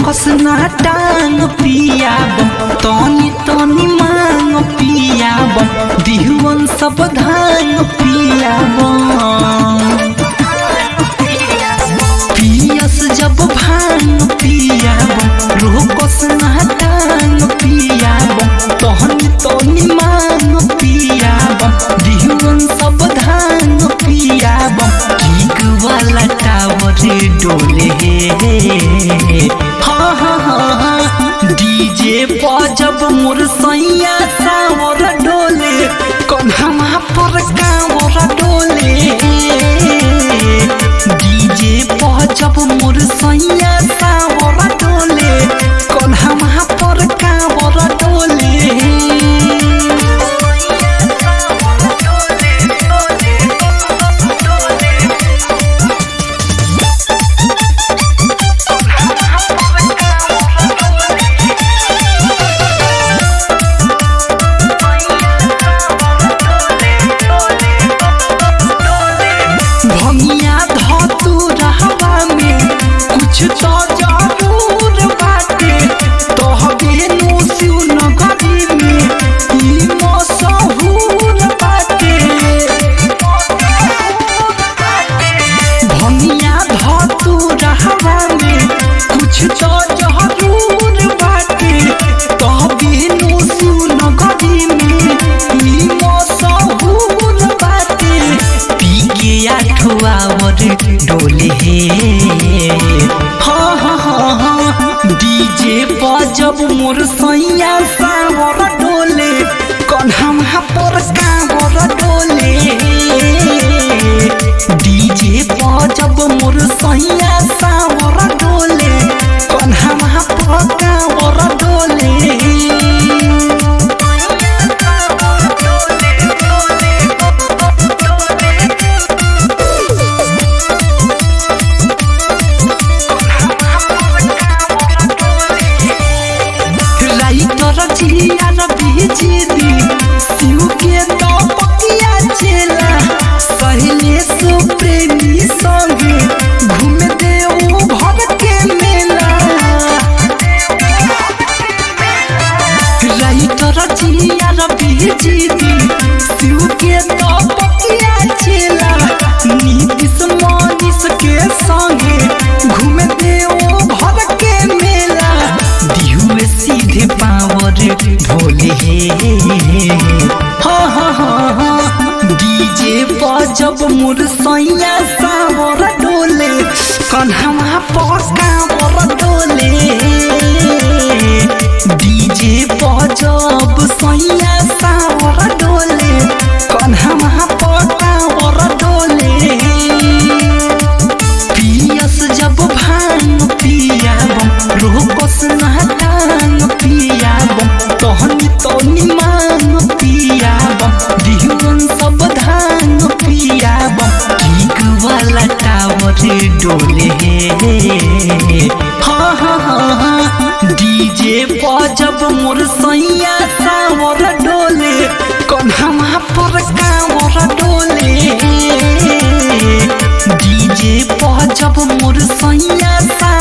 कसना टांग पियाब तनी तनी मांग पियाब दिहुवन सब धान पियाब पियस जब भांग पियाब रो कसना टांग पियाब तनी तनी मांग पियाब दिहुवन सब धान पियाब ठीक वाला टावर डोले हाँ हाँ हाँ हाँ डीजे बजब मोर सैया सावर डोले कन्हवा पर कांवर डोले डीजे बजब मोर सैया सावर डोले कन्हवा पर कांवर डोले डोले हाँ हाँ हाँ हाँ डीजे बजब मोर सैया सावर डोले कन्हवा पर कांवर डोले डीजे बजब मोर सैया सावर डोले कन्हवा पर कांवर डोले शिव के तो पकिया चेला सहेले सो प्रेमी संगे घूम दे ओ भर के मेला राइटर जिया बीजीदी शिव के तो पकिया चेला नीतीश मनीष के संगे घूम दे ओ भर के मेला दिहुए सीधे पावर भोले हाँ हाँ हाँ हाँ डीजे बजब मोर सैया सावर डोले कन्हवा पर कांवर डोले डीजे बजब सैया सावर डोले कन्हवा पर कांवर डोले पियस जब भांग पियाब रो कसना टांग पियाब तहनी तनी मांग पियाब दिहुवन सब धान पियाब ठीक वाला टावर डोले हाँ हाँ हाँ हाँ डीजे बजब मोर सैया सावर डोले कन्हवा पर कांवर डोले डीजे बजब मोर सैया